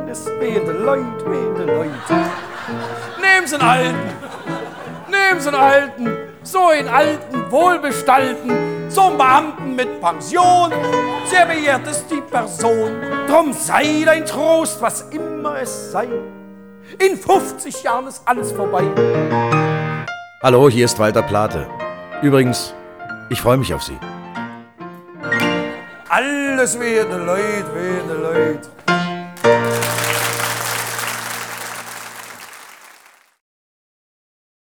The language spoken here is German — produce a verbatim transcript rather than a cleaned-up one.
Es wehende Leut, wehende Leut. Nehmen Sie einen Alten, nehmen Sie einen Alten, so einen Alten, wohlbestalten, so einen Beamten mit Pension. Sehr beehrt ist die Person, drum sei dein Trost, was immer es sei. In fünfzig Jahren ist alles vorbei. Hallo, hier ist Walter Plate. Übrigens, ich freue mich auf Sie. Alles wehende Leut, wehende Leut.